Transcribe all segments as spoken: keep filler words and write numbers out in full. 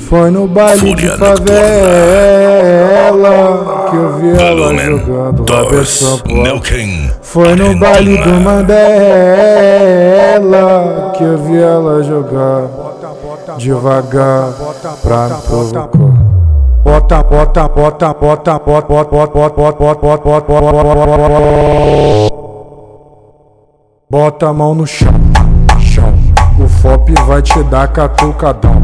Foi no baile de favela que eu vi ela jogando cabeção pro alto. Foi no baile do Mandela que eu vi ela jogar devagar pra me provocar. Bota, bota, bota, bota, bota, bota, bota, bota, bota, bota, bota, bota a mão no chão, chão. O F O P vai te dar catucadão.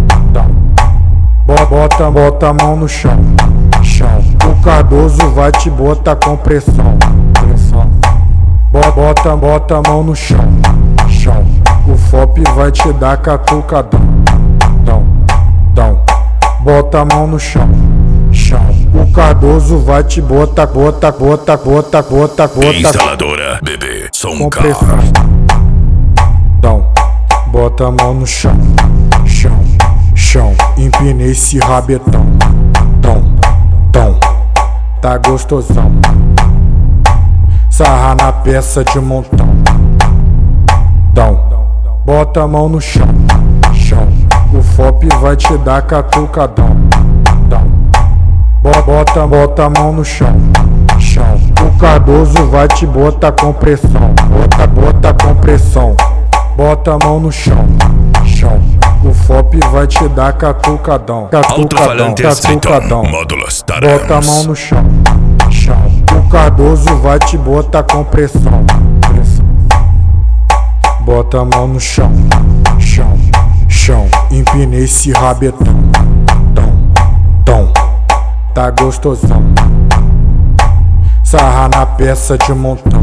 Bota, bota a mão no chão, chão. O Cardoso vai te botar com pressão, pressão. Bota, bota a mão no chão, chão. O F O P vai te dar catucadão, dão, dão. Bota a mão no chão, chão. O Cardoso vai te botar, bota, bota, bota, bota, bota. Instaladora B B Som com pressão, dão. Bota a mão no chão, chão. Chão, empinei esse rabetão, tom, tom, tá gostosão. Sarra na peça de montão, dão. Bota a mão no chão, chão. O F O P vai te dar catucadão, dão. Bota, bota a mão no chão, chão. O Cardoso vai te botar com pressão, bota, bota com pressão. Bota a mão no chão, chão. O F O P vai te dar catucadão, catucadão, catucadão. Bota a mão no chão, chão. O Cardoso vai te botar com pressão, pressão. Bota a mão no chão, chão, chão. Empinei esse rabetão, tom, tom, tá gostosão. Sarra na peça de montão.